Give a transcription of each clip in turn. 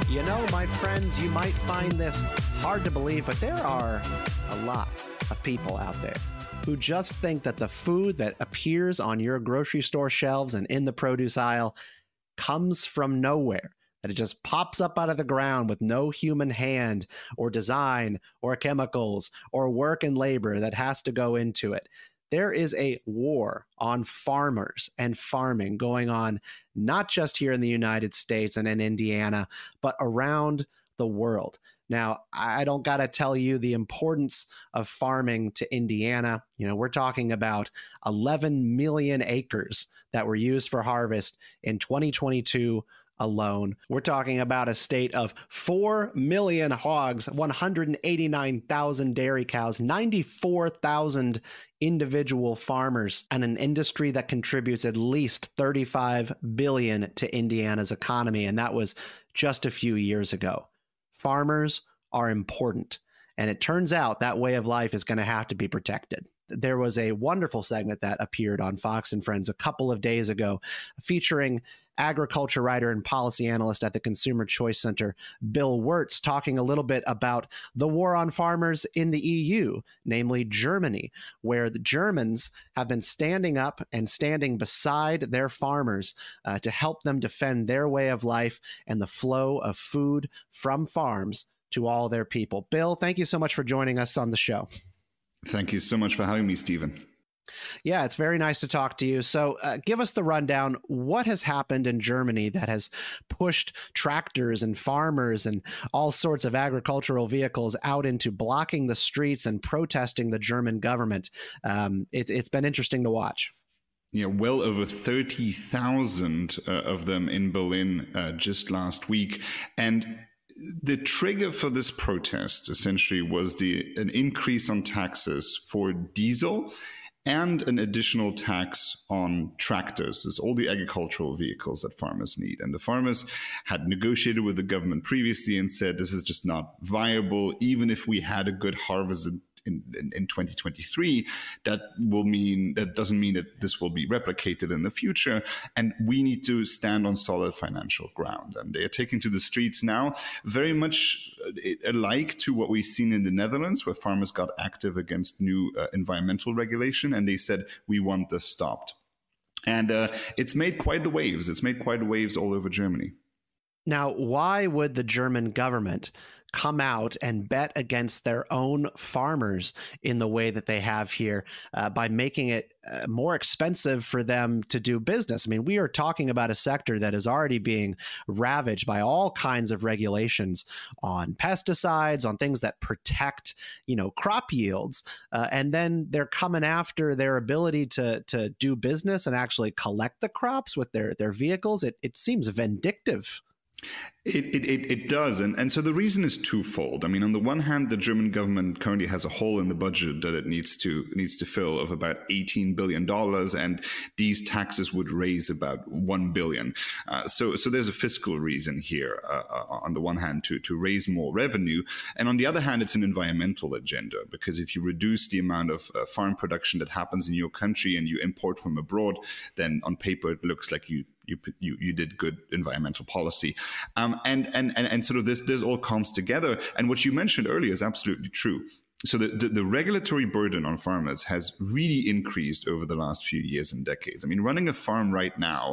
You know, my friends, you might find this hard to believe, but there are a lot of people out there who just think that the food that appears on your grocery store shelves and in the produce aisle comes from nowhere, that it just pops up out of the ground with no human hand or design or chemicals or work and labor that has to go into it. There is a war on farmers and farming going on, not just here in the United States and in Indiana, but around the world. Now, I don't got to tell you the importance of farming to Indiana. You know, we're talking about 11 million acres that were used for harvest in 2022 alone. We're talking about a state of 4 million hogs, 189,000 dairy cows, 94,000 individual farmers, and an industry that contributes at least $35 billion to Indiana's economy. And that was just a few years ago. Farmers are important. And it turns out that way of life is going to have to be protected. There was a wonderful segment that appeared on Fox and Friends a couple of days ago featuring agriculture writer and policy analyst at the Consumer Choice Center, Bill Wirtz, talking a little bit about the war on farmers in the EU, namely Germany, where the Germans have been standing up and standing beside their farmers to help them defend their way of life and the flow of food from farms to all their people. Bill, thank you so much for joining us on the show. Thank you so much for having me, Stephen. Yeah, it's very nice to talk to you. So give us the rundown. What has happened in Germany that has pushed tractors and farmers and all sorts of agricultural vehicles out into blocking the streets and protesting the German government? It's been interesting to watch. Yeah, well over 30,000 of them in Berlin just last week. And the trigger for this protest essentially was an increase on taxes for diesel and an additional tax on tractors. It's all the agricultural vehicles that farmers need. And the farmers had negotiated with the government previously and said, this is just not viable. Even if we had a good harvest in 2023, that doesn't mean that this will be replicated in the future. And we need to stand on solid financial ground. And they are taking to the streets now, very much alike to what we've seen in the Netherlands, where farmers got active against new environmental regulation. And they said, we want this stopped. And it's made quite the waves. It's made quite the waves all over Germany. Now, why would the German government come out and bet against their own farmers in the way that they have here by making it more expensive for them to do business? I mean, we are talking about a sector that is already being ravaged by all kinds of regulations on pesticides, on things that protect, crop yields. And then they're coming after their ability to do business and actually collect the crops with their vehicles. It seems vindictive. It does. And so the reason is twofold. I mean, on the one hand, the German government currently has a hole in the budget that it needs to fill of about $18 billion. And these taxes would raise about $1 billion. So there's a fiscal reason here, on the one hand, to raise more revenue. And on the other hand, it's an environmental agenda, because if you reduce the amount of farm production that happens in your country and you import from abroad, then on paper, it looks like you did good environmental policy. And sort of this all comes together. And what you mentioned earlier is absolutely true. So the regulatory burden on farmers has really increased over the last few years and decades. I mean, running a farm right now,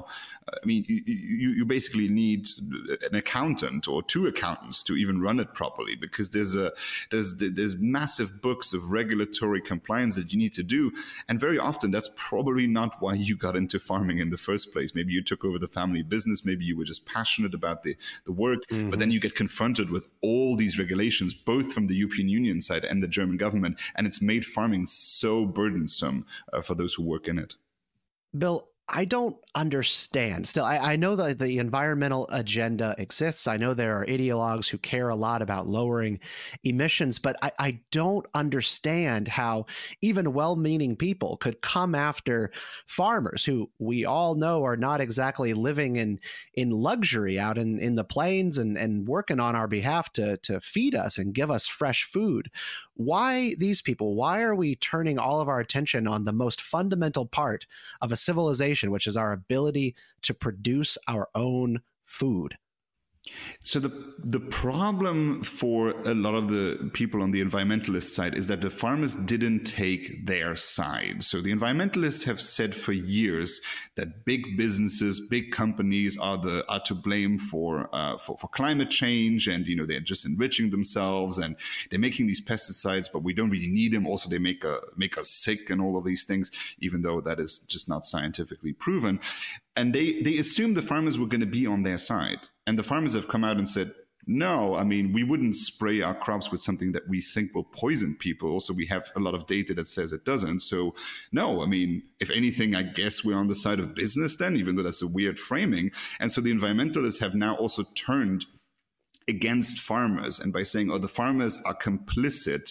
you basically need an accountant or two accountants to even run it properly, because there's massive books of regulatory compliance that you need to do. And very often that's probably not why you got into farming in the first place. Maybe you took over the family business. Maybe you were just passionate about the work, but then you get confronted with all these regulations, both from the European Union side and the German government, and it's made farming so burdensome for those who work in it. Bill, I don't understand. Still, I know that the environmental agenda exists. I know there are ideologues who care a lot about lowering emissions, but I don't understand how even well-meaning people could come after farmers who we all know are not exactly living in luxury out in the plains and working on our behalf to feed us and give us fresh food. Why these people? Why are we turning all of our attention on the most fundamental part of a civilization, which is our ability to produce our own food? So the problem for a lot of the people on the environmentalist side is that the farmers didn't take their side. So the environmentalists have said for years that big businesses, big companies are to blame for climate change, and they're just enriching themselves and they're making these pesticides, but we don't really need them. Also, they make us sick and all of these things, even though that is just not scientifically proven. And they assumed the farmers were going to be on their side. And the farmers have come out and said, no, I mean, we wouldn't spray our crops with something that we think will poison people. Also, we have a lot of data that says it doesn't. So, no, I mean, if anything, I guess we're on the side of business then, even though that's a weird framing. And so the environmentalists have now also turned against farmers, and by saying, oh, the farmers are complicit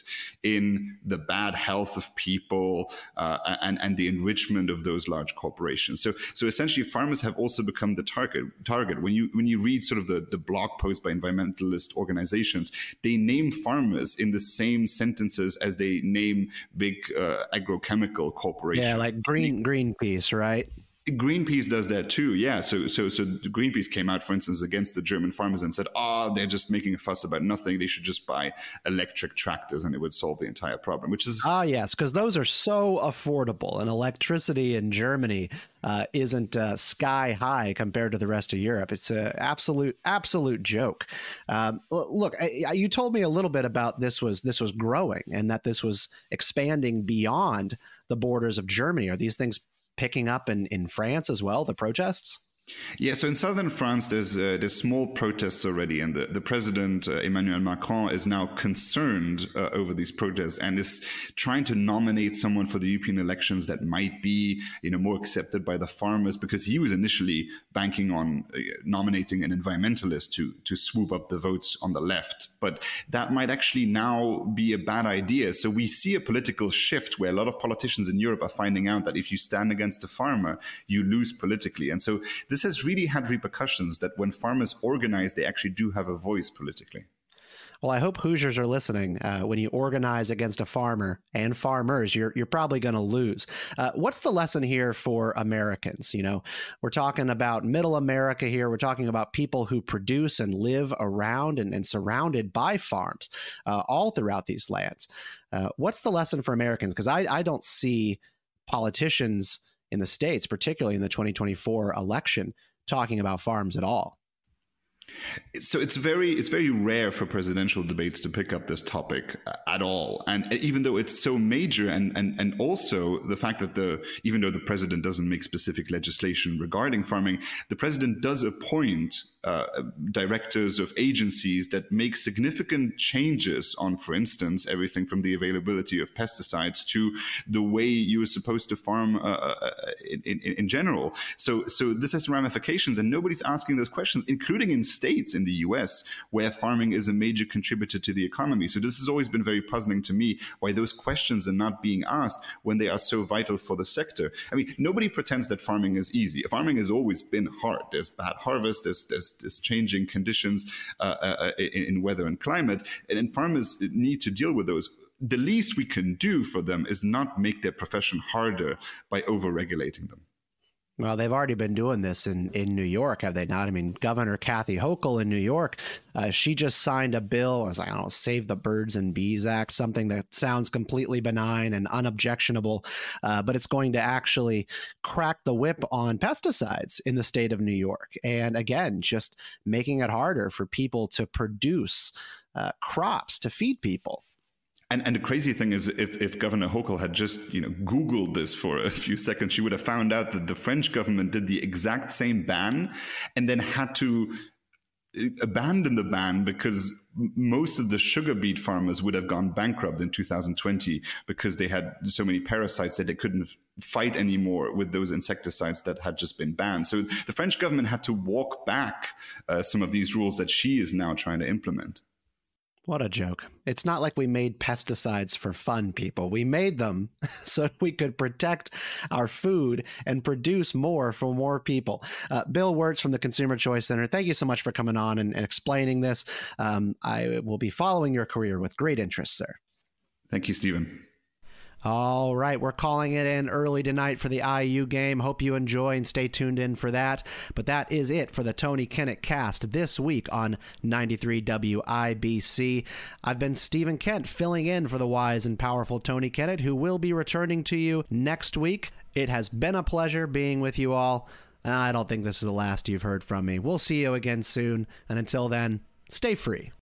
in the bad health of people and the enrichment of those large corporations. So essentially, farmers have also become the target. When you read sort of the blog posts by environmentalist organizations, they name farmers in the same sentences as they name big agrochemical corporations. Yeah, like Greenpeace, right? Greenpeace does that too, yeah. So Greenpeace came out, for instance, against the German farmers and said, they're just making a fuss about nothing. They should just buy electric tractors and it would solve the entire problem, which is... yes, because those are so affordable, and electricity in Germany isn't sky high compared to the rest of Europe. It's an absolute joke. Look, you told me a little bit about this was growing and that this was expanding beyond the borders of Germany. Are these things picking up in France as well, the protests? Yeah, so in southern France, there's small protests already, and the president, Emmanuel Macron, is now concerned over these protests and is trying to nominate someone for the European elections that might be, more accepted by the farmers, because he was initially banking on nominating an environmentalist to swoop up the votes on the left. But that might actually now be a bad idea. So we see a political shift where a lot of politicians in Europe are finding out that if you stand against a farmer, you lose politically. And so this has really had repercussions, that when farmers organize, they actually do have a voice politically. Well, I hope Hoosiers are listening. When you organize against a farmer and farmers, you're probably going to lose. What's the lesson here for Americans? We're talking about middle America here. We're talking about people who produce and live around and surrounded by farms all throughout these lands. What's the lesson for Americans? Because I don't see politicians in the States, particularly in the 2024 election, talking about farms at all. So it's very rare for presidential debates to pick up this topic at all. And even though it's so major, and also the fact that even though the president doesn't make specific legislation regarding farming, the president does appoint directors of agencies that make significant changes on, for instance, everything from the availability of pesticides to the way you are supposed to farm in general. So this has ramifications, and nobody's asking those questions, including in states in the US where farming is a major contributor to the economy. So this has always been very puzzling to me, why those questions are not being asked when they are so vital for the sector. I mean, nobody pretends that farming is easy. Farming has always been hard. There's bad harvest, there's changing conditions in weather and climate, and farmers need to deal with those. The least we can do for them is not make their profession harder by over-regulating them. Well, they've already been doing this in New York, have they not? I mean, Governor Kathy Hochul in New York, she just signed a bill. I was like, I don't know, Save the Birds and Bees Act, something that sounds completely benign and unobjectionable, but it's going to actually crack the whip on pesticides in the state of New York. And again, just making it harder for people to produce crops to feed people. And the crazy thing is, if Governor Hochul had just Googled this for a few seconds, she would have found out that the French government did the exact same ban and then had to abandon the ban because most of the sugar beet farmers would have gone bankrupt in 2020 because they had so many parasites that they couldn't fight anymore with those insecticides that had just been banned. So the French government had to walk back some of these rules that she is now trying to implement. What a joke. It's not like we made pesticides for fun, people. We made them so we could protect our food and produce more for more people. Bill Wirtz from the Consumer Choice Center, thank you so much for coming on and explaining this. I will be following your career with great interest, sir. Thank you, Stephen. All right, we're calling it in early tonight for the IU game. Hope you enjoy and stay tuned in for that. But that is it for the Tony Kinnett cast this week on 93 WIBC. I've been Stephen Kent, filling in for the wise and powerful Tony Kinnett, who will be returning to you next week. It has been a pleasure being with you all. I don't think this is the last you've heard from me. We'll see you again soon, and until then, stay free.